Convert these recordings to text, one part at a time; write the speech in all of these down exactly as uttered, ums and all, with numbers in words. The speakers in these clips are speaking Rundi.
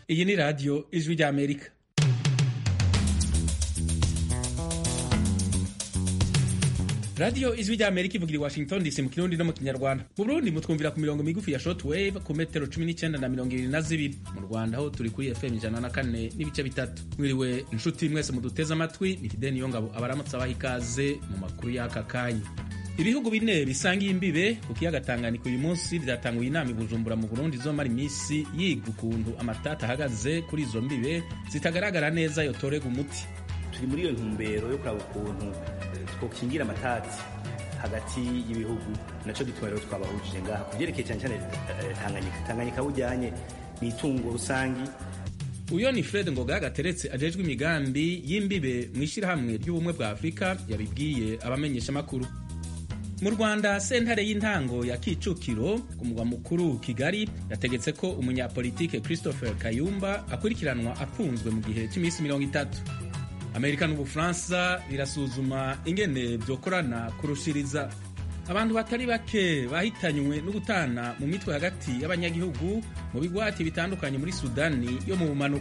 iyi ni radiyo ijwi ry'Amerika. radiyo ijwi ry'Amerika ivugira i Washington D C mu kirundi no mu kinyarwanda. Mu Burundi mutwumvira ku mirongo migufi ya shortwave ku metero cumi n'icenda na mirongo ibiri na zibiri. Mu Rwanda ho turi kuri F M ijana na kane n'ibice bitatu. Mwiriwe inshuti mwese muduteze amatwi, ni Fideni Yongabo abaramutse abaha ikaze mu makuru y'aka kanya. Ibihugu bine bisangiye imbibe ku kiyaga Tanganyika uyu munsi byatanguye inama i Bujumbura mu Burundi izomara imisi yiga ukuntu amatata ahagaze kuri izo mbibe zitagaragara neza yotorega umuti. Turi muri iyo ntumbero yo kuraba ukuntu twokingira amatati hagati y'ibihugu, naco gituma rero twabahujije ngaha kuvyerekeye cyane cyane Tanganyika. Tanganyika bujyanye ni itungo rusangi. Uyo ni Fred Ngoga gateretse ajejwe imigambi y'imbibe mw'ishirahamwe ry'ubumwe bwa Afrika yabibwiye abamenyesha makuru. Mu Rwanda sentare y'intango ya Kicukiro ku mugwa mukuru Kigali yategetse ko umunyapolitike Christopher Kayumba akurikiranwa afunzwe mu gihe cy'imisi mirongo itatu. Amerika n'Ubufaransa birasuzuma ingene vyokorana kurushiriza. Abantu batari bake bahitanywe no gutana mu mitwe hagati y'abanyagihugu mu bigwati bitandukanye muri Sudani yo mu bumanuko.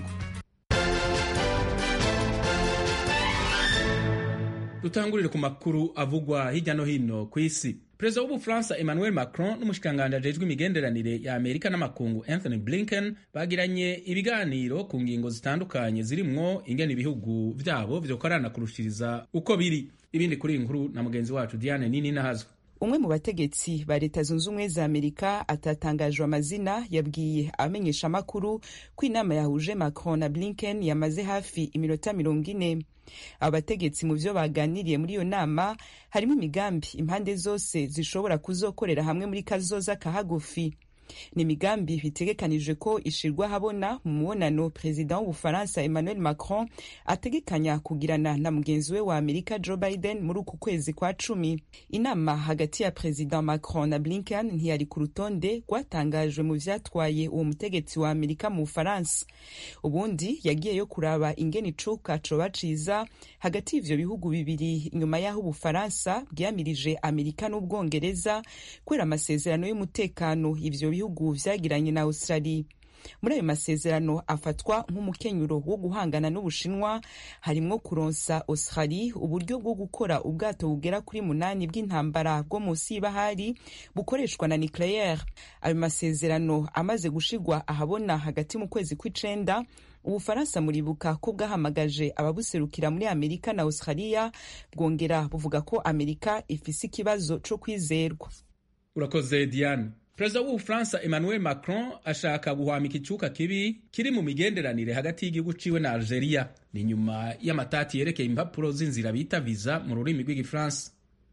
Dutangurire ku makuru avugwa hirya no hino ku isi. Perezida w'Ubufaransa Emmanuel Macron n'umushikanganje ajejwe imigenderanire ya Amerika n'amakungu Anthony Blinken bagiranye ibiganiro ku ngingo zitandukanye zirimwo ingene ibihugu vyabo vyokorana kurushiriza uko biri. Ibindi kuri inkuru na mugenzi wacu Diane Nini Nahazwa. Umwe mu bategetsi ba Leta Zunze Ubumwe za Amerika atatangajwe amazina yabwiye abamenyesha makuru ko inama yahuje Macron na Blinken yamaze hafi iminota mirongo ine. Abategetsi mu vyo baganiriye muri iyo nama harimo imigambi impande zose zishobora kuzokorera hamwe muri kazoza kahagufi. Ni imigambi bitegekanijwe ko ishirwa habona mu mubonano President w'Ubufaransa Emmanuel Macron ategekanya kugirana na mugenzi we wa Amerika Joe Biden muri uku kwezi kwa cumi. Inama hagati ya President Macron na Blinken ntiyari ku rutonde rwatangajwe mu vyatwaye uwo mutegetsi wa Amerika mu Bufaransa. Ubundi yagiye yo kuraba ingene icuka coba ciza hagati y'ivyo bihugu bibiri inyuma y'aho Ubufaransa bwamirije Amerika n'Ubwongereza kwera amasezerano y'umutekano ivyo bihugu vyagiranye na Australia. Muri ayo masezerano afatwa nk'umukenyuro wo guhangana n'Ubushinwa harimwo kuronsa Australia uburyo bwo gukora ubwato bugera kuri munani bw'intambara bwo munsi y'ibahari bukoreshwa na nucleaire. Ayo masezerano amaze gushigwa ahabona hagati mu kwezi kw'icenda, Ubufaransa muribuka ko bwahamagaje ababuserukira muri Amerika na Australia bwongera buvuga ko Amerika ifise ikibazo co kwizerwa. Urakoze Diane. Perezida w'Ubufaransa Emmanuel Macron ashaka guhwamika icuka kibi kiri mu migenderanire hagati y'igihugu ciwe na Algeria. Ni nyuma y'amatati yerekeye impapuro z'inzira bita visa mu rurimi rw'igifaransa.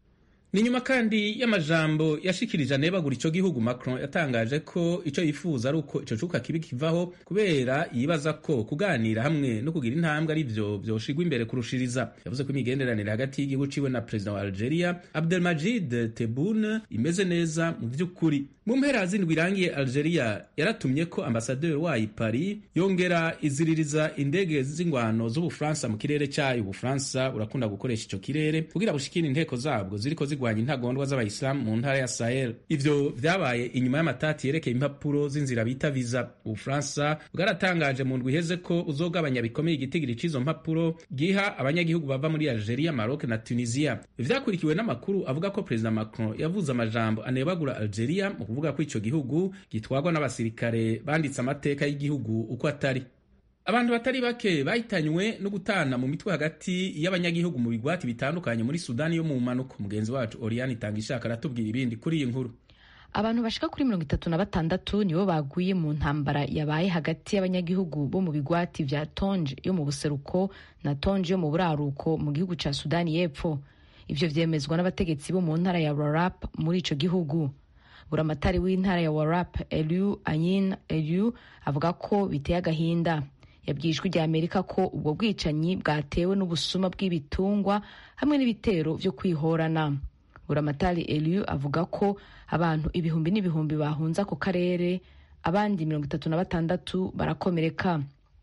Ni nyuma kandi y'amajambo yashikirije anebagura ico gihugu. Macron yatangaje ko ico yifuza ari uko ico cuka kibi kivaho kubera yibaza ko kuganira hamwe no kugira intambwe ari vyo vyoshigwa imbere kurushiriza. Yavuze ko imigenderanire hagati y'igihugu ciwe na President wa Algeria Abdelmajid Tebboune imeze neza mu vy'ukuri. Mu mpera z'indwi irangiye Algeria yaratumye ko ambasaderi wayo Paris yongera iziririza indege z'ingwano z'Ubufaransa mu kirere cyayo. Ubufaransa urakunda gukoresha ico kirere kugira bushikire inteko zabwo ziriko zigwanya intagondwa z'abayisilamu mu ntara ya Sahel. Ivyo vyabaye inyuma y'amatati yerekeye impapuro z'inzira bita visa. Ubufaransa bwaratangaje mu ndwi iheze ko uzogabanya bikomeye igitigiri c'izo mpapuro giha abanyagihugu bava muri Algeria, Maroc na Tunisia. Vyakurikiwe n'amakuru avuga ko President Macron yavuze amajambo anebagura Algeria mu kuvuga ko ico gihugu gitwagwa n'abasirikare banditse amateka y'igihugu uko atari. Abantu batari bake bahitanywe no gutana mu mitwe hagati y'abanyagihugu mu bigwati bitandukanye muri Sudani yo mu manuko. Mugenzi wacu Oriane Tangishaka aratubwira ibindi kuri iyi nkuru. Abantu bashika kuri mirongo itatu na batandatu nibo baguye mu ntambara yabaye hagati y'abanyagihugu bo mu bigwati vya Tonje yo mu buseruko na Tonje yo mu buraruko mu gihugu ca Sudani y'Epfo. Ivyo vyemezwa n'abategetsi bo mu ntara ya Warrap muri ico gihugu. Buramatari w'intara ya Warrap Eliu Ayin Eliu avuga ko biteye agahinda. Yabwijwe rya Amerika ko ubwo bwicanyi bwatewe n'ubusuma bw'ibitungwa hamwe n'ibitero vyo kwihorana. Buramatari Eliu avuga ko abantu ibihumbi n'ibihumbi bahunze ako karere, abandi mirongo itatu na batandatu barakomereka.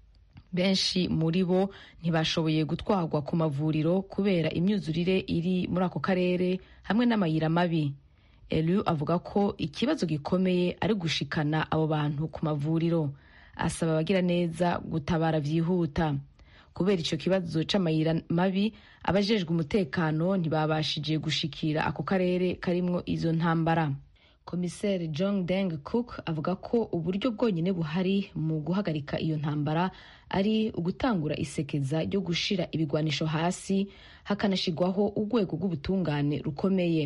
Benshi muri bo ntibashoboye gutwarwa ku mavuriro kubera imyuzurire iri muri ako karere hamwe n'amayira mabi. Eliu avuga ko ikibazo gikomeye ari gushikana abo bantu ku mavuriro. asaba abagira neza gutabara vyihuta. Kubera ico kibazo c'amayira mabi, abajejwe umutekano ntibabashije gushikira ako karere karimwo izo ntambara. Komiseri Jong Deng Cook avuga ko uburyo bwonyine buhari mu guhagarika iyo ntambara ari ugutangura isekeza ryo gushira ibigwanisho hasi, hakanashigwaho urwego rw'ubutungane rukomeye.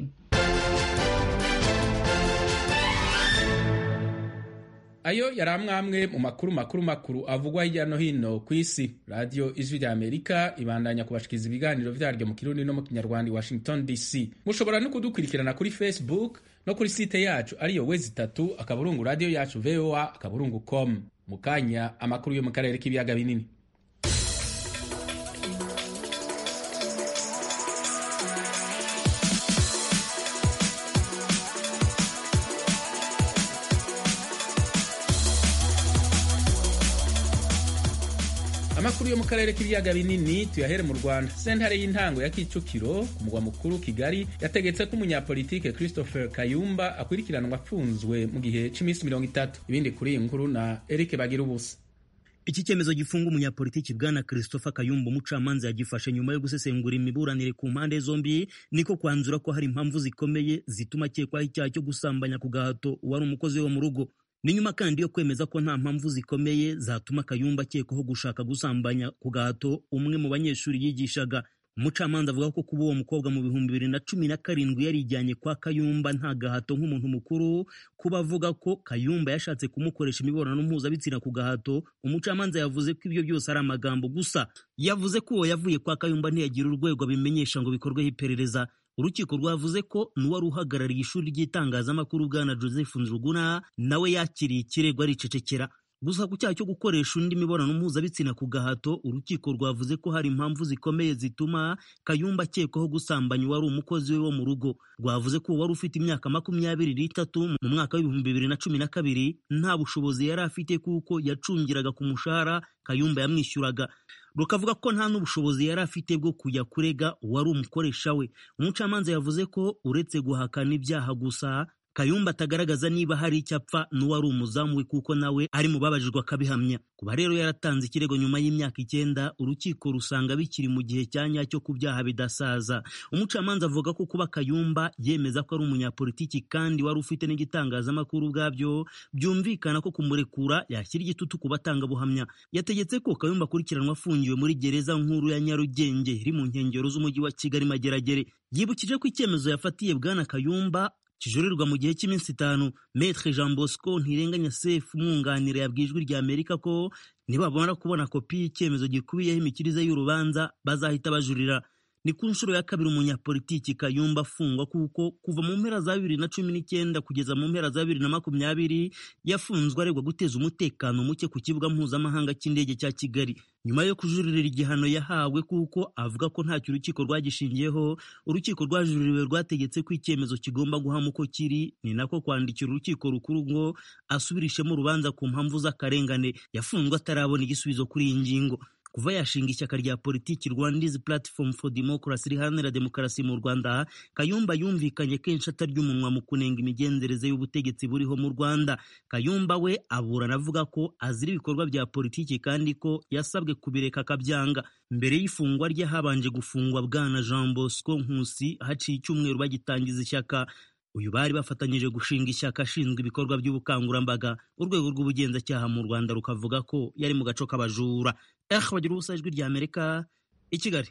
Ayo yari amwe mu makuru makuru makuru avugwa hirya no hino ku isi. Radio Ijwi rya Amerika ibandanya kubashikiza ibiganiro vyaryo mu Kirundi no mu Kinyarwanda i Washington D C. Mushobora no kudukurikirana kuri Facebook no kuri site yacu ariyo wezi tatu akaburungu radio yacu V O A akaburungu com. Mukanya amakuru yo mu karere k'ibiyaga binini. Amakuru yo mu karere k'ibiyaga binini tuyahere mu Rwanda. Sentare y'intango ya Kicukiro ku mugwa mukuru Kigali yategetse ko umunyapolitike Christopher Kayumba akwirikiranwa afunzwe mu gihe c'imisi mirongo itatu. Ibindi kuri iyi nkuru na Eric Bagirubusa. Iki cyemezo gifunga umunyapolitiki bwana Christopher Kayumba umucamanza yagifashe nyuma yo gusesengura imiburanire ku mpande zombi, niko kwanzura ko hari impamvu zikomeye zituma akekwaho icyaha cyo gusambanya ku gahato wari umukozi wo mu rugo. Ni nyuma kandi yo kwemeza ko nta mpamvu zikomeye zatuma Kayumba akekwaho gushaka gusambanya ku gahato umwe mu banyeshuri yigishaga. Umucamanza avuga ko kuba uwo mukobwa mu bihumbi bibiri na cumi na karindwi yarijyanye kwa Kayumba nta gahato nk'umuntu mukuru, kuba avuga ko Kayumba yashatse kumukoresha imibonano mpuzabitsina ku gahato. Umucamanza yavuze ko ibyo byose ari amagambo gusa. Yavuze ko uwo yavuye kwa Kayumba ntiyagira urwego abimenyesha ngo bikorweho iperereza. Urukiko rwavuze ko n'uwari uhagarariye ishuri ry'itangazamakuru bwana Joseph Nzuguna nawe yakiriye ikirego aricecekera. Gusa ku cyaha cyo gukoresha undi mibonano mpuzabitsina ku gahato, urukiko rwavuze ko hari impamvu zikomeye zituma Kayumba akekwaho gusambanya wari umukozi we wo mu rugo. Rwavuze ko wari ufite imyaka makumyabiri n'itatu mu mwaka w'ibihumbi bibiri na cumi na kabiri nta bushobozi yari afite kuko yacungiraga ku mushahara Kayumba yamwishyuraga. Rukavuga ko nta n'ubushobozi yari afite bwo kujya kurega uwari umukoresha we. Umucamanza yavuze ko uretse guhakana ibyaha gusa, Kayumba atagaragaza niba hari icyapfa n'uwari umuzamu we kuko nawe ari mu babajijwe akabihamya. Kuba rero yaratanze ikirego nyuma y'imyaka icyenda, urukiko rusanga bikiri mu gihe cya nyacyo ku byaha bidasaza. Umucamanza avuga ko kuba Kayumba yemeza ko ari umunyapolitiki kandi wari ufite n'igitangazamakuru ubwabyo byumvikana ko kumurekura yashyira igitutu ku batangabuhamya. Yategetse ko Kayumba akurikiranwa afungiwe muri gereza nkuru ya Nyarugenge iri mu nkengero z'umujyi wa Kigali Mageragere. Yibukije ko icyemezo yafatiye bwana Kayumba kijurirwa mu gihe cy'iminsi itanu. Maître Jean Bosco Ntirenganya Sefu umwunganira yabwiye Ijwi rya Amerika ko nibabona kubona kopi y'icyemezo gikubiyeho imikirize y'urubanza bazahita bajurira. Ni ku nshuro ya kabiri umunyapolitiki Kayumba afungwa kuko kuva mu mpera za bibiri na cumi n'icyenda kugeza mu mpera za bibiri na makumyabiri yafunzwe aregwa guteza umutekano muke ku kibuga mpuzamahanga cy'indege cya Kigali. Nyuma yo kujuririra igihano yahawe kuko avuga ko ntacyo urukiko rwagishingiyeho, urukiko rwajuririwe rwategetse ko icyemezo kigomba guhama uko kiri, ni nako kwandikira urukiko rukuru ngo asubirishemo urubanza ku mpamvu z'akarengane. Yafunzwe atarabona igisubizo kuri iyi ngingo. Kuva yashinga ishyaka rya politiki Rwanda's Platform for Democracy riharanira demokarasi mu Rwanda, Kayumba yumvikanye kenshi atarya umunwa mu kunenga imigenzereze y'ubutegetsi buriho mu Rwanda. Kayumba we aburana avuga ko azira ibikorwa bya politiki kandi ko yasabwe kubireka akabyanga. Mbere y'ifungwa rye habanje gufungwa bwana Jean Bosco Nkusi haciye icyumweru bagitangiza ishyaka. Uyu bari bafatanyije gushinga ishyaka ashinzwe ibikorwa by'ubukangurambaga. Urwego rw'ubugenzacyaha mu Rwanda rukavuga ko yari mu gaco k'abajura. Eh bagira ubusa Ijwi rya Amerika i Kigali.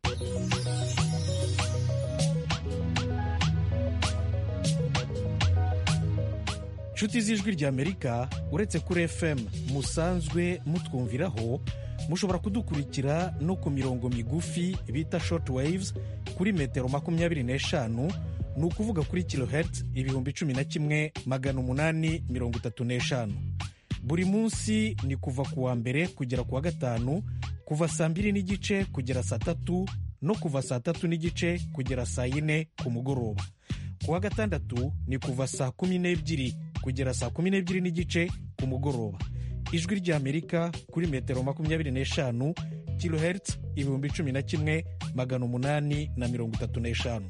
Nshuti z'Ijwi rya Amerika, uretse kuri F M musanzwe mutwumviraho, mushobora kudukurikira no ku mirongo migufi bita short waves kuri metero makumyabiri n'eshanu, ni ukuvuga kuri kilohertz ibihumbi cumi na kimwe magana umunani mirongo itatu n'eshanu. Buri munsi ni kuva ku wa mbere kugera ku wa gatanu, kuva saa mbiri n'igice kugera saa tatu no kuva saa tatu n'igice kugera saa yine ku mugoroba. Ku wa gatandatu ni kuva saa kumi n'ebyiri kugera saa kumi n'ebyiri n'igice ku mugoroba. Ijwi rya Amerika kuri metero makumyabiri n'eshanu, kilohertz ibihumbi cumi na kimwe magana umunani na mirongo itatu n'eshanu.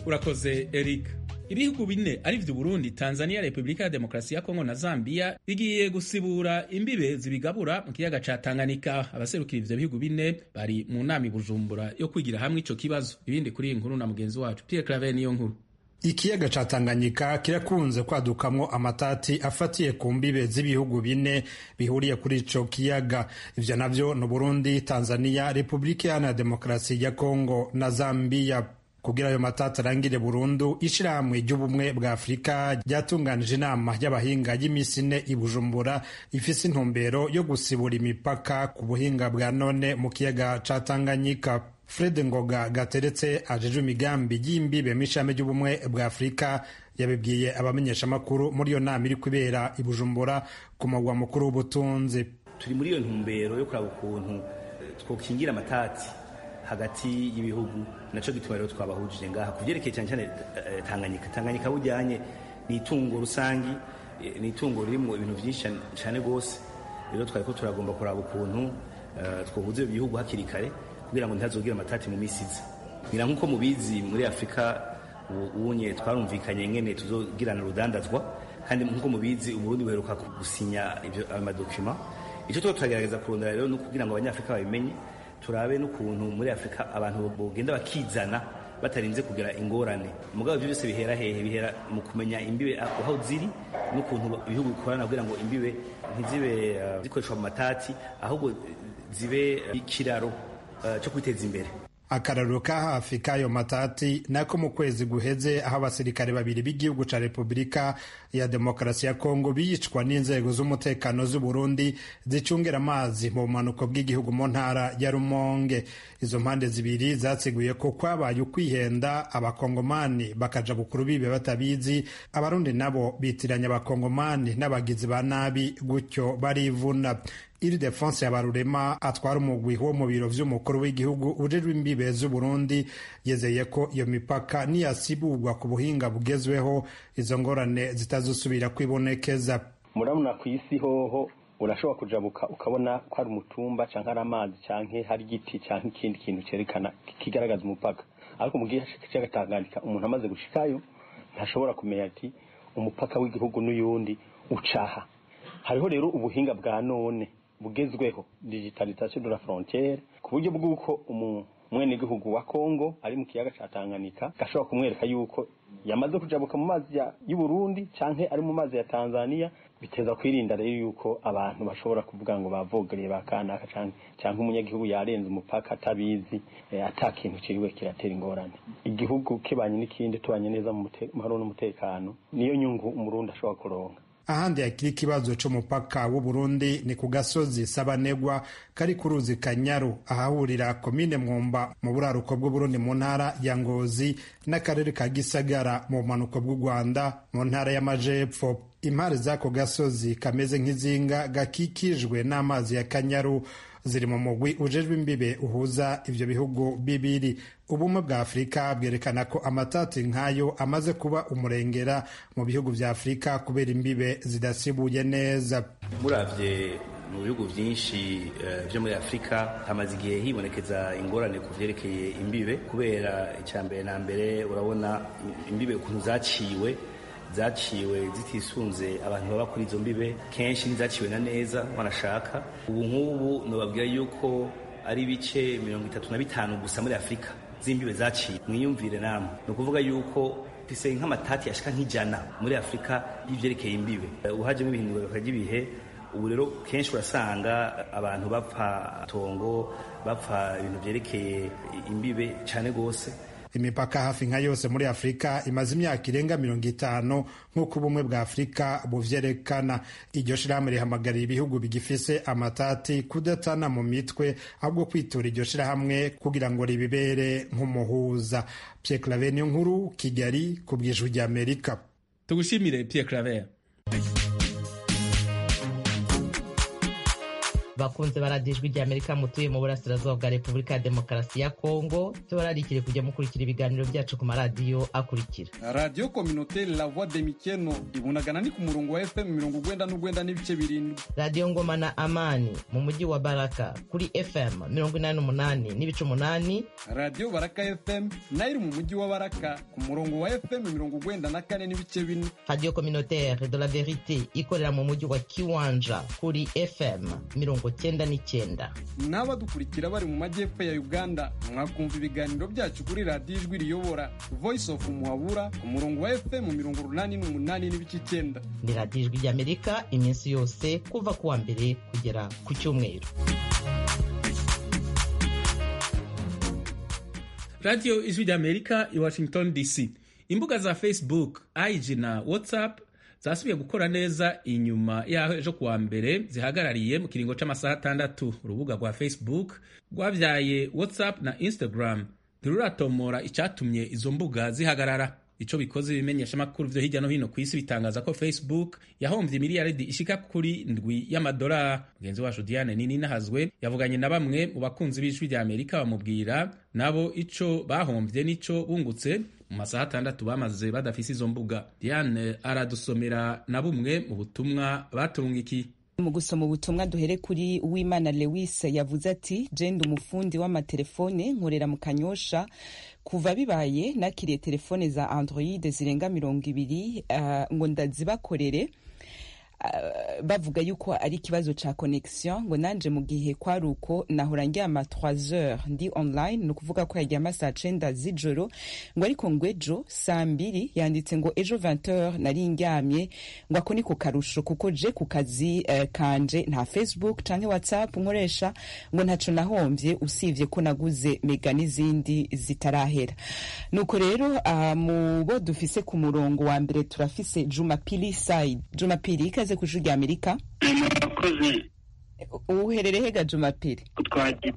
urakoze Eric. Ibihugu bine arivyo Burundi, Tanzania, Repubulika ya Demokarasi ya Kongo na Zambia bigiye gusibura imbibe zibigabura mu kiyaga ca Tanganyika. Abaserukira ivyo bihugu bine bari mu nama i Bujumbura yo kwigira hamwe ico kibazo. Ibindi kuri iyi nkuru na mugenzi wacu Pierre Claver niyo nkuru. Ikiyaga ca Tanganyika kirakunze kwadukamwo amatati afatiye ku mbibe z'ibihugu bine bihuriye kuri ico kiyaga. Ivyo navyo no Burundi, Tanzania, Repubulika ya Demokarasi ya Kongo na Zambia. Kugira ayo matati arangire burundu, ishirahamwe ry'ubumwe bwa Afurika ryatunganije inama y'abahinga y'imisi ine i Bujumbura ifise intumbero yo gusibura imipaka ku buhinga bwa none mu kiyaga ca Tanganyika. Fred Ngoga Gateretse ajejwe imigambi y'imbibe mw'ishami ry'ubumwe bwa Afurika yabibwiye abamenyesha makuru muri iyo nama iri kubera i Bujumbura ku mugwa mukuru w'ubutunzi. Turi muri iyo ntumbero yo kuraba ukuntu twokingira amatati hagati y'ibihugu, naco gituma rero twabahujije ngaha kuvyerekeye cyane cyane Tanganyika. Tanganyika bujyanye ni itungo rusangi, ni itungo ririmo ibintu byinshi cyane gose. Rero twari ko turagomba kuraba ukuntu twohuze ibihugu hakiri kare kugira ngo ntazogira amatati mu misizi. Ngira nkuko mubizi muri Afrika ubunye twarumvikanye ngene tuzogirana rudandazwa, kandi nkuko mubizi Uburundi buheruka gusinya ivyo amadokuma. Ico twa turagerageza kurondera rero no kugira ngo abanyafrika babimenye, turabe n'ukuntu muri Afrika abantu bogenda bakizana batarinze kugira ingorane. Mugabo ibyo byose bihera hehe? Bihera mu kumenya imbibe aho ziri n'ukuntu ibihugu bikorana kugira ngo imbibe ntizibe uh, zikoreshwa mu matati, ahubwo zibe ikiraro uh, cyo kwiteza imbere. Akararo ka hafi k'ayo matati nako mu kwezi guheze aho abasirikare babiri b'igihugu ca Repubulika ya Demokarasi ya Kongo biyicwa n'inzego z'umutekano z'u Burundi zicungera amazi mu bumanuko bw'igihugu mu ntara ya Rumonge. Izo mpande zibiri zatsiguye ko kwabaye ukwihenda, abakongomani bakaja bukuru bibe batabizi, abarundi nabo bitiranya abakongomani n'abagizi ba nabi, gutyo barivuna. Iri Defense Yabarurema atwara umugwi wo mu biro vy'umukuru w'igihugu ujejwe imbibe z'u Burundi yezeye ko iyo mipaka niyasibugwa ku buhinga bugezweho izo ngorane zitazosubira kwibonekeza. Murabona ku isi hoho urashobora kujabuka ukabona ko ari umutumba canke ari amazi canke hari igiti canke ikindi kintu cerekana kigaragaza umupaka, ariko mu gihe cy'Ikiyaga Tanganyika umuntu amaze gushikayo ntashobora kumenya ati umupaka w'igihugu n'uyundi ucaha. Hariho rero ubuhinga bwa none bugezweho, digitalisation de la frontière, ku buryo bw'uko umwene gihugu wa Kongo ari mu kiyaga ca Tanganyika gashobora kumwereka yuko yamaze kujabuka mu mazi y'u Burundi canke ari mu mazi ya Tanzania. Biteza kwirinda rero yuko abantu bashobora kuvuga ngo bavogereye bakanaka canke canke umunyagihugu yarenze umupaka atabizi, e, ata kintu kiriwe kiratera ingorane. Igihugu kibanye n'ikindi tubanye neza mu mahoro n'umutekano, niyo nyungu umurundi ashobora kuronka. Ahandi yakiri ikibazo c'umupaka w'u Burundi ni ku gasozi Sabanegwa kari ku ruzi Kanyaru ahahurira komine Mwumba mu buraruko bw'u Burundi mu ntara ya Ngozi n'akarere ka Gisagara mu bumanuko bw'u Rwanda mu ntara y'Amajepfo. Impare z'ako gasozi kameze nk'izinga gakikijwe n'amazi ya Kanyaru ziri mu mugwi ujejwe imbibe uhuza ivyo bihugu bibiri. Ubumwe bwa Afurika bwerekana ko amatati nk'ayo amaze kuba umurengera mu bihugu vya Afurika kubera imbibe zidasibuye neza. Muravye mu bihugu vyinshi uh, vyo muri Afurika hamaze igihe hibonekeza ingorane ku vyerekeye imbibe, kubera icambere na mbere urabona imbibe ukuntu zaciwe zaciwe zitisunze abantu baba kuri izo mbibe, kenshi ntizaciwe na neza wanashaka. Ubu nk'ubu nobabwira yuko ari bice mirongo itatu na bitanu gusa muri Afurika z'imbibe zaciwe. Mwiyumvire namwe, ni ukuvuga yuko fise nk'amatati yashika nk'ijana muri Afurika y'ivyerekeye imbibe. Uhajemo ibihindurwa ry'ibihe, ubu rero kenshi urasanga abantu bapfa tongo, bapfa ibintu vyerekeye imbibe cane gose. Imipaka hafi nka yose muri Afrika imaze imyaka irenga mirongo itanu nk'uko ubumwe bwa Afrika buvyerekana. Iryo shirahamwe rihamagarira ibihugu bigifise amatati kudatana mu mitwe, ahubwo kwitura iryo shirahamwe kugira ngo ribibere nk'umuhuza. Pierre Claver niyo nkuru, Kigali, ku bw'Ijwi ry'Amerika. Tugushimire Pierre Claver. bakunze baradiyo ijwi ry'Amerika mutuye mu burasirazuba bwa Repubulika ya Demokarasi ya Kongo tubararikire kujya mukurikira ibiganiro byacu ku maradiyo akurikira: Radio Communautaire La Voix de Mikeno ibunagana ni ku murongo wa F M mirongo ugwenda n'ugwenda n'ibice birindwi. Radio Ngoma na Amani mu mujyi wa Baraka kuri F M mirongo inani n'umunani n'ibice umunani. Radio Baraka F M nayo mu mujyi wa Baraka ku murongo wa F M mirongo ugwenda na kane n'ibice bine. Radio Communautaire de la Verite ikorera mu mujyi wa Kiwanja kuri F M mirongo cyenda n'icyenda. N'abadukurikira bari mu majyepfo ya Uganda mwakumva ibiganiro byacu kuri Radio Ijwi Riyobora Voice of Muhabura ku murongo wa F M mirongo urunani n'umunani n'ibice icyenda. Ni Radio Ijwi ry'Amerika iminsi yose kuva kuwa mbere kugera ku cyumweru. Radio Ijwi ry'Amerika i Washington D C. Imbuga za Facebook, I G na WhatsApp zasubiye gukora neza inyuma yaho ejo kuwa mbere zihagarariye mu kiringo c'amasaha atandatu. Urubuga rwa Facebook rwavyaye WhatsApp na Instagram ntiruratomora icatumye izo mbuga zihagarara. Ico bikoze bimenyesha makuru vyo hirya no hino ku isi bitangaza ko Facebook yahomvye miliyaridi ishika kuri ndwi y'amadolari. Mugenzi wacu Diane Nini Nahazwe yavuganye na bamwe mu bakunzi b'ijwi rya Amerika bamubwira nabo ico bahomvye nico bungutse mu masaha atandatu bamaze badafise izo mbuga. Diane aradusomera na bumwe mu butumwa baturungiki. Mu gusoma ubutumwa duhere kuri Uwimana Lewis yavuze ati jenda umufundi w'amatelefone nkorera mu Kanyosha kuva bibaye nakiriye telefone za Android zirenga mirongo ibiri uh, ngo ndazibakorere uh, bavuga yuko ari ikibazo ca connection ngo nanje mu gihe kwaruko nahora ndyama trois heures ndi online no kuvuga ko yaryama saa cenda z'ijoro ngo ariko ngo ejo saa mbiri yanditse ngo ejo vingt heures nari ndyamye ngo ako niko karusho kuko je ku kazi uh, kanje nta Facebook canke WhatsApp nkoresha ngo ntaco nahomvye usivye ko naguze mega n'izindi zitarahera. Nuko rero uh, mu bo dufise ku murongo wa mbere turafise Jumapili Side. Jumapili ikaze ku Ijwi ry'Amerika. Murakoze. Uherereye hega Jumapili? Kutwaje.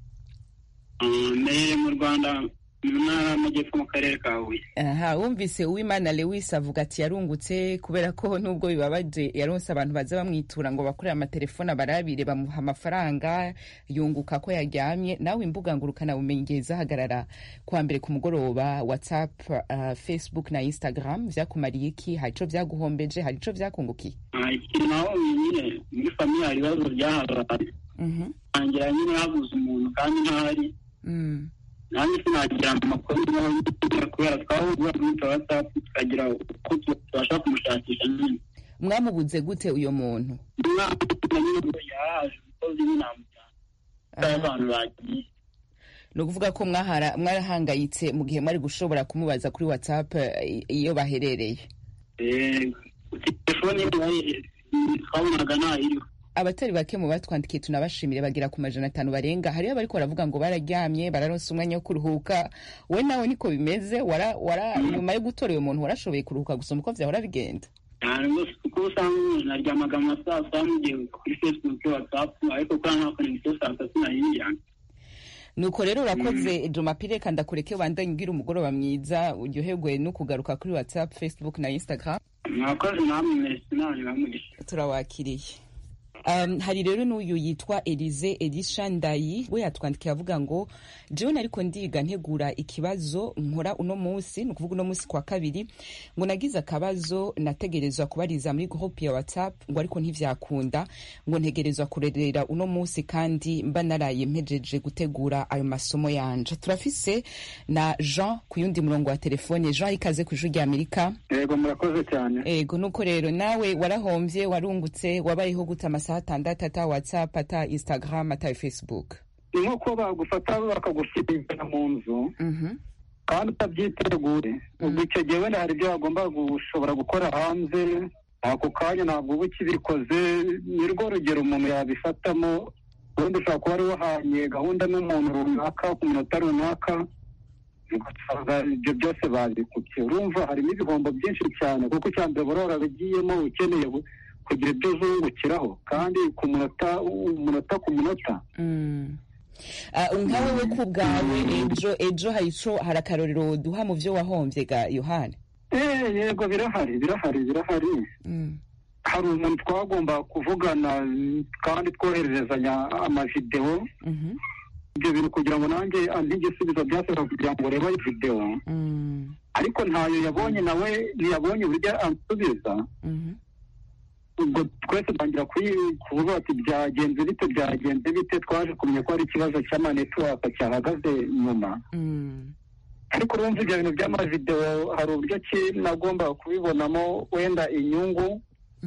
Um, mere mu Rwanda Mwana Majyepfo mu karere ka Huye. Aha, wumvise Uwimana Lewis avuga ati yarungutse kubera ko nubwo bibabaje yaronse abantu baza bamwitura ngo bakorera amatelefone barabire bamuha amafaranga yunguka ko yaryamye. Nawe imbuga ngurukana bumenyi zahagarara kwa mbere ku mugoroba WhatsApp, uh, Facebook na Instagram vyakumariye iki? Hari ico vyaguhombeje, hari ico vyakungukiye? Ah, iki naho nyine muri family hari ibibazo byahabaye. Mhm. Angira nyine habuze umuntu kandi ntahari. Mhm. Nani sinagira amakuru kubera twahurira muri WhatsApp tukagira uko tubasha kumushakisha nyine. Mwamubuze gute uyo muntu? No kuvuga ko mwahara mwarahangayitse mu gihe mwari gushobora kumubaza kuri WhatsApp iyo baherereye. Eh, telefone yawe twabonaga nayo. Abatari bake mu batwandikiye tunabashimire bagira ku majana atanu barenga. Hariyo bariko baravuga ngo bararyamye bararonse umwanya wo kuruhuka. We nawe niko bimeze wara wara nyuma yo gutora uyo muntu warashoboye kuruhuka gusoma uko vyahora bigenda? Ntabwo kuko usanga naryamaga amasaha asanzwe kuri Facebook WhatsApp ariko kwa nta connection sasa sinayinjyana. Nuko rero urakoze Jumapili kandi akureke wandanye ngira umugoroba mwiza uryoherwe no kugaruka kuri WhatsApp, Facebook na Instagram. Mwakoze namwe mwese nani bamugisha. Turawakiriye. Um, hari rero n'uyu yitwa Elize Elisha Ndayi we yatwandikiye avuga ngo jewe nariko ndiga ntegura ikibazo nkora uno munsi no kuvuga uno munsi kwa kabiri ngo nagize akabazo nategerezwa kubariza muri groupe ya WhatsApp ngo ariko ntivyakunda ngo ntegerezwa kurerera uno munsi kandi mba naraye mpejeje gutegura ayo masomo yanje. Turafise na Jean ku yundi murongo wa telefone. Jean ikaze ku Ijwi ry'Amerika. Yego murakoze cyane. Yego nuko rero nawe warahomvye warungutse wabayeho gutama atandatu ata WhatsApp ata Instagram ata Facebook. Nko bagufata bakagushyira mu nzu kandi utabyiteguye ubwo icyo gihe wenda hari ibyo bagomba gushobora gukora hanze ako kanya ntabwo uba ukibikoze. Ni rwo rugero umuntu yabifatamo ubundi ushobora kuba ari wahanye gahunda n'umuntu runaka ku minota runaka ibyo byose babikubye. Urumva harimo ibihombo byinshi cyane kuko icya mbere borora bigiyemo ukeneye kugira ibyo uzungukiraho kandi ku munota umunota ku munota. Nkawe we ku bwawe ejo ejo hayico hari akarorero duha mu byo wahomvye ga Yohana? Eh yego birahari birahari birahari hari umuntu twagomba kuvugana kandi twohererezanya amavidewo ibyo bintu kugira ngo nanjye andi igisubizo byasaba kugira ngo urebe videwo ariko ntayo yabonye nawe ntiyabonye uburyo ansubiza ubwo twese tangira kuvuga ati byagenze bite byagenze bite twaje kumenya ko hari ikibazo cy'amanetiwaka cyahagaze nyuma ariko urumva ibyo bintu by'amavidewo hari uburyo ki nagomba kubibonamo wenda inyungu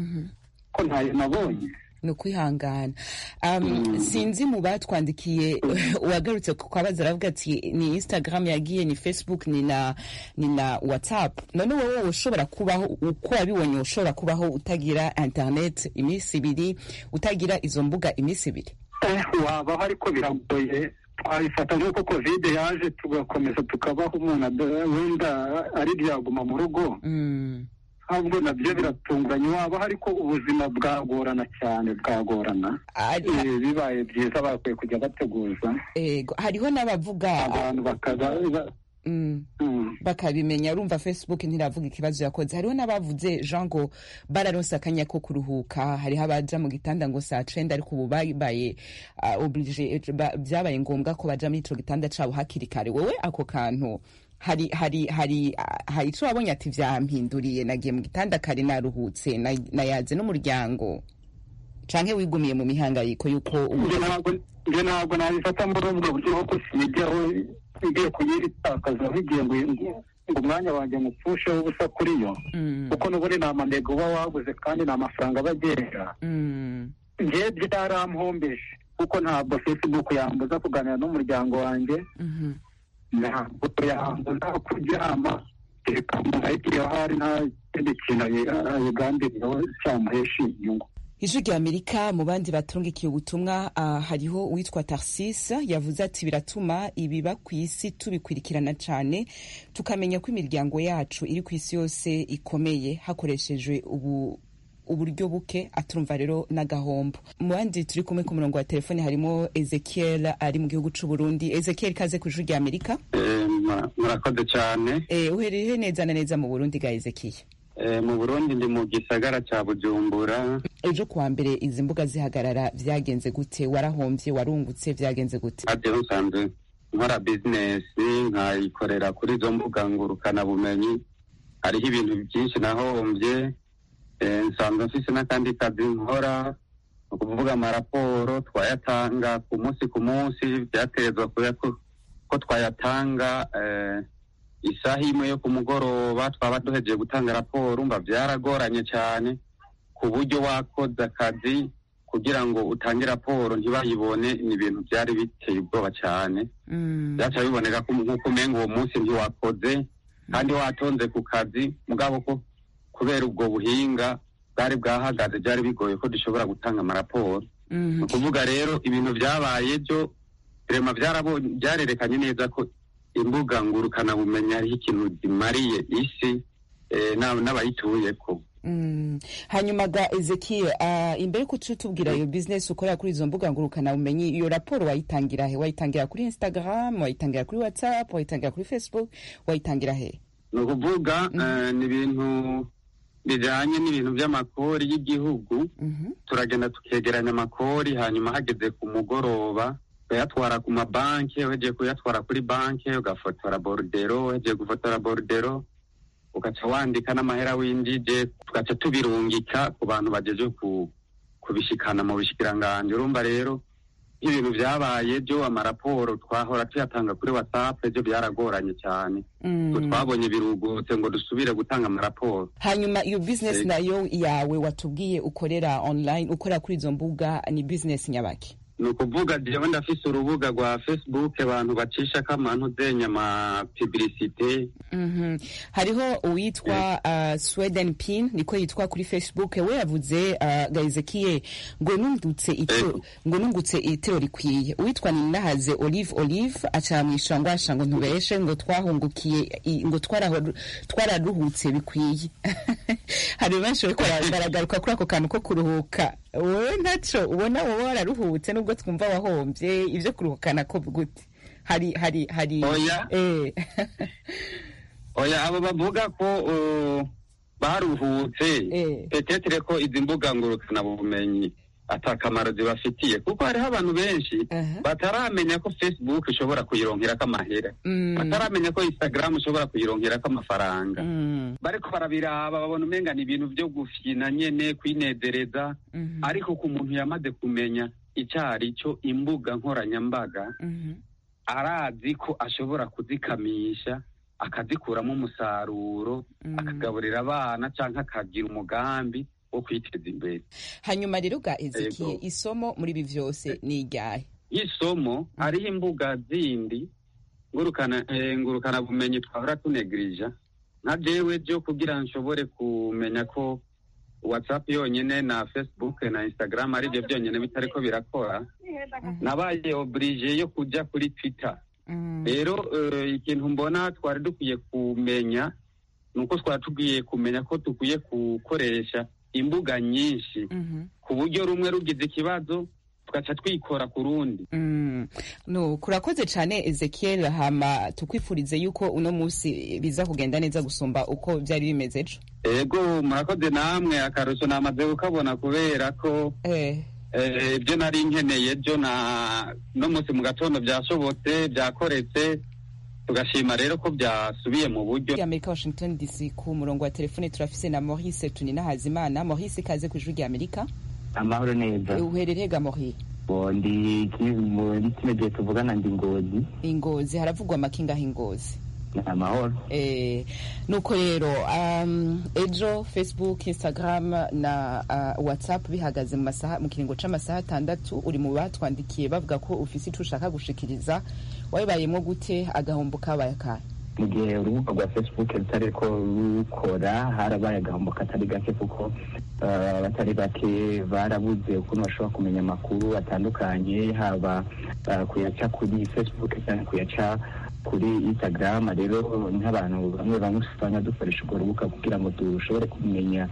ko ntayo nabonye ni ukwihangana um, sinzi mu batwandikiye uwagarutse ku kabaza aravuga ati ni Instagram yagiye ni Facebook ni na ni na WhatsApp none wowe ushobora kubaho uko wabibonye ushobora kubaho utagira internet iminsi ibiri utagira izo mbuga iminsi ibiri eh wabaho ariko biragoye twabifata nk'uko covid yaje tugakomeza tukabaho umuntu wenda ari byaguma mu rugo mm. ahubwo nabyo biratunganye waba ariko ubuzima bwagorana cyane bwagorana bibaye byiza bakwiye kujya bateguza ego hariho n'abavuga abantu bakaza Mm. Mm. bakabimenya urumva Facebook ntiravuga ikibazo yakoze hariho n'abavuze Jean ngo bararonse akanya ko kuruhuka hariho abaja mu gitanda ngo saa cenda ariko ubu babaye uh, oblige byabaye ngombwa ko baja muri ico gitanda cabo hakiri kare wowe ako kantu hari hari hari hari ico wabonye ati vyampinduriye nagiye mu gitanda kare naruhutse nayaze n'umuryango canke wigumiye mu mihangayiko yuko nge ntabwo nabifata muri ubwo buryo bwo kusigaho igiye kuyitakaza bigiye ngo umwanya wanjye mupfushe ubusa kuri yo kuko n'ubundi nta manego uba waguze kandi nta mafaranga bagera nge byarampombeje kuko ntabwo Facebook yambuza kuganira n'umuryango wanjye ntabwo yambuza kuryama reka muhayikiye hari nta kindi kintu ayigambiriyeho cyamuhesha inyungu Ijwi ry'Amerika mu bandi batungikiye ubutumwa uh, hariho uwitwa Tarsis yavuze ati biratuma ibiba ku isi tubikwirikirana cyane tukamenya ko imiryango yacu iri ku isi yose ikomeye hakoreshejwe ubu uburyo buke aturumva rero n'agahombo mu bandi turi kumwe ku murongo wa telefone harimo Ezekiel ari mu gihugu c'u Burundi Ezekiel kaze ku Ijwi ry'Amerika eh murakoze cyane eh uhereye neza na neza mu Burundi ga Ezekiel Eh, mu Burundi ndi mu gisagara ca Bujumbura. Ejo kuwa mbere izi mbuga zihagarara vyagenze gute warahombye warungutse vyagenze gute? Ade usanzwe nkora business nkayikorera kuri zo mbuga ngurukana bumenyi hariho ibintu byinshi nahombye eh, nsanzwe mfise n'akandi kazi nkora ukuvuga amaraporo twayatanga ku munsi ku munsi byatezwa ko ko twayatanga eh, isaha imwe yo ku mugoroba twaba duhejeje gutanga raporo mba byaragoranye cyane ku buryo wakoze akazi kugira ngo utange raporo ntibayibone ni ibintu byari biteye ubwoba cyane byaca biboneka ko nk'uko umenga uwo munsi ntiwakoze kandi watonze ku kazi mugabo ko kubera ubwo buhinga bwari bwahagaze byari bigoye ko dushobora gutanga amaraporo ni ukuvuga rero ibintu byabaye byo birema byarerekanye neza ko imbuga ngurukana bumenyi hariho ikintu zimariye isi eh, n'abayituyeko. Mm. Hanyuma ga Ezekiel uh, imbere ko tutubwira iyo business ukora kuri izo mbuga ngurukana bumenyi iyo raporo wayitangira he wayitangira kuri Instagram wayitangira kuri WhatsApp wayitangira kuri Facebook wayitangira he no kuvuga mm. uh, ni ibintu bijanye n'ibintu by'amakori y'igihugu mm -hmm. turagenda tukegeranya amakori hanyuma hageze ku mugoroba uyatwara ku mabanki ugiye kuyatwara kuri banki ugafotora bordero ugiye gufotora bordero ugaca wandika n'amahera w'indije tugaca tubirungika ku bantu bageje ku kubishikana mu bishikiranganje urumva rero ibintu byabaye byo amaraporo twahora tuyatanga kuri WhatsApp byo byaragoranye cyane mm. twabonye birugutse ngo dusubire gutanga amaraporo hanyuma iyo business e nayo yawe watubwiye ukorera online ukora kuri izo mbuga ni business nyabaki nukuvuga jewe ndafise urubuga rwa Facebook abantu bacisha kamantu zenya ma publicité mhm hariho uwitwa uh, Sweden Pin niko yitwa kuri Facebook we yavuze uh, Gaizekiye ngo nundutse ito ngo nungutse itero rikwiye uwitwa ni nahaze Olive Olive acamwisha ngo ashango ntubeshe ngo twahungukiye ngo twaraho twararuhutse bikwiye hari benshi bako baragaruka kuri ako kantu ko kuruhuka wowe ntaco ubona wowe wararuhutse nubwo twumva wahombye ivyo kuruhukana ko gute hari hari hari oya eh oya abo bavuga ko uh, baruhutse petetre ko izi mbuga ngurukana bumenyi atakamaro zibafitiye, kuko hariho abantu benshi uh-huh. bataramenya ko Facebook ushobora kuyironkerako amahera mm. bataramenya ko Instagram ushobora kuyironkerako amafaranga mm. bariko barabiraba babona umenga ni ibintu vyo gufyina nyene kwinezereza mm-hmm. ariko ku muntu yamaze kumenya icari cyo imbuga nkoranyambaga mm-hmm. arazi ko ashobora kuzikamisha akazikuramo umusaruro mm. akagaburira abana canke akagira umugambi wo kwiteza imbere. Hanyuma rero ga Ezekiel, isomo muri ibi vyose ni iryahe? Isomo hariho imbuga zindi ngurukana eh, ngurukana bumenyi twahora tunegrija nka jewe byo kugira nshobore kumenya ko WhatsApp yonyene na Facebook na Instagram ari byo byonyene bitariko birakora mm-hmm. nabaye oblige yo kuja kuri Twitter. Rero mm. uh, ikintu mbona twari dukwiye kumenya nuko twari tugiye kumenya ko tukwiye gukoresha imbuga nyinshi mm-hmm. ku buryo rumwe rugize ikibazo tugaca twikora ku rundi. mm. no kurakoze cyane Ezekiel, hama tukwifurize yuko uno munsi biza kugenda neza gusumba uko byari bimeze ejo. Ego murakoze namwe, akarusho namaze kukabona kubera ko eh ibyo eh, nari nkeneye byo na no munsi mu gatondo byashobotse byakoretse, tugashima rero ko byasubiye mu buryo. Amerika Washington D C, ku murongo wa telefone turafise na Maurice Tunina Hazimana. Maurice, kaze ku ijwi rya Amerika. Amahoro neza. Uherereye ga Maurice? Bondi muri kimwe gihe tuvugana ndi Ngozi. Ingozi haravugwa makinga hingozi. Amahoro. Eh nuko rero um, ejo Facebook, Instagram na uh, WhatsApp bihagaze mu masaha mu kiringo c'amasaha atandatu, uri mu batwandikiye bavuga ko ufise ico ushaka gushikiriza. Wabayemo gute agahombo kabaye akahe? Mu gihe urubuga rwa Facebook rutariko rukora harabaye agahombo katari gake, kuko batari bake barabuze ukuntu bashobora kumenya amakuru atandukanye, haba uh, kuyaca kuri Facebook cyangwa kuyaca kuri Instagram. Rero nk'abantu bamwe bamwe usanga dukoresha urwo rubuga kugira ngo dushobore kumenya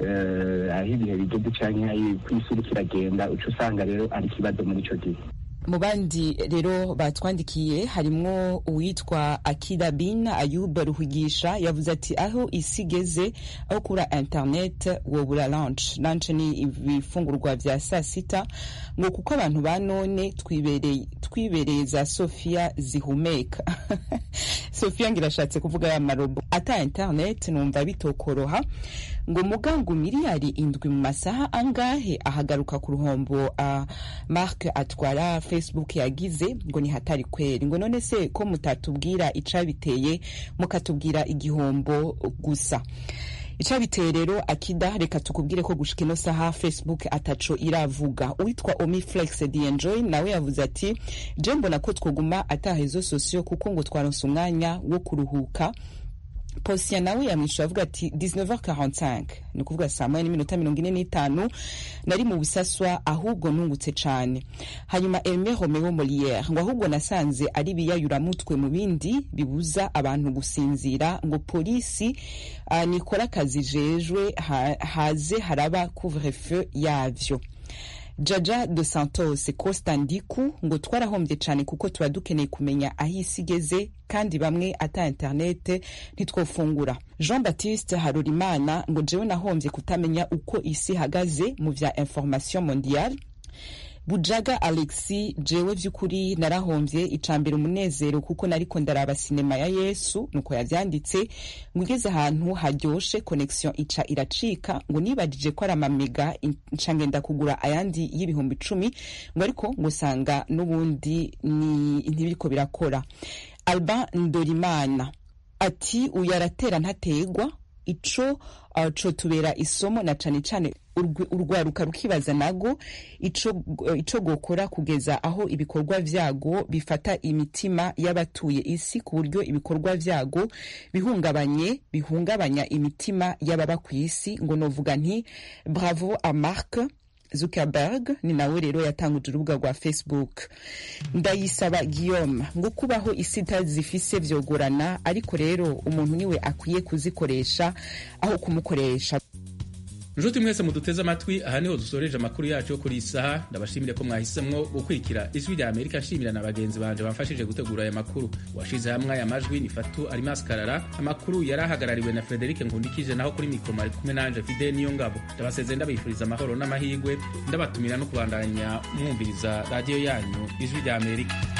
aho ibihe bigeze canke kw'isi kiragenda, uca usanga rero ari ikibazo muri ico gihe. Mu bandi rero batwandikiye harimwo uwitwa Akida Bin Ayub Ruhigisha, yavuze ati aho isigeze aho kura internet wobura lunch lunch ni ibifungurwa vya saa sita, ngo kuko abantu banone twibereye twibereye za Sofia zihumeka. Sofia ngirashatse kuvuga ya marobo ata internet numva bitokoroha, ngo mugangu miliyari indwi mu masaha angahe ahagaruka ku ruhombo uh, Mark atwara Facebook yagize, ngo ni hatari kweri. Ngo none se ko mutatubwira icabiteye mukatubwira igihombo gusa? Icabiteye rero Akida, reka tukubwire ko gushika ino saha Facebook ataco iravuga. Uitwa Omiflex D Enjoy nawe yavuze ati je mbona ko twoguma atahezo sosio kuko ngo twaronse umwanya wo kuruhuka. Posia nawe yamwishuye avuga ati dix-neuf heures quarante-cinq, ni kuvuga saa moya n'iminota mirongo ine n'itanu, nari mu busaswa ahubwo nungutse cane. Hanyuma Aimé Romeo Molière ngo ahubwo nasanze ari biyayuramutwe mu bindi bibuza abantu gusinzira, ngo polisi uh, nikora akazi jejwe ha, haze haraba couvre-feu yavyo. Jaja de Santos Costa Ndiku ngo twarahombye cyane kuko tuba dukeneye kumenya aho isigeze kandi bamwe ata internet ntitwofungura. Jean Baptiste Harorimana ngo jewe nahombye kutamenya uko isi hagaze mu vya information mondiale. Bujaga Alexi, jewe vy'ukuri narahombye icambere umunezero kuko nariko ndaraba sinema ya Yesu, nuko yavyanditse. Ngigeze ahantu haryoshe connection ica iracika, ngo nibajije ko aramamega ncangenda kugura ayandi y'ibihumbi icumi, ngo ariko ngo sanga n'ubundi ni ntibiriko birakora. Alba Ndorimana ati uyaratera ntategwa, ico uh, co tubera isomo na cane cane urwaruka rukibaza nago ico ico gokora kugeza aho ibikorwa vyago bifata imitima y'abatuye isi ku buryo ibikorwa vyago bihungabanye bihungabanya imitima y'ababa ku isi. Ngo novuga nti bravo a Mark Zuckerberg, ni nawe rero yatanguje urubuga rwa Facebook. Ndayisaba Guillaume ngo kubaho isi tazifise vyogorana, ariko rero umuntu niwe akwiye kuzikoresha aho kumukoresha. Njuti mwese muduteze amatwi, aha niho dusoreje amakuru yacu yo kuri isaha. Ndabashimire ko mwahisemwo gukurikira Ijwi rya Amerika. Nshimira na bagenzi banje bamfashije gutegura aya makuru. Washize hamwe aya majwi ni Fatu Alimas Karara. Amakuru yarahagarariwe na Frederic Nkundikije, naho kuri mikro mari kumwe nanje Fidel Niyongabo. Ndabasezeye ndabifuriza amahoro n'amahirwe, ndabatumira no kubandanya mwumviriza radio yanyu Ijwi rya Amerika.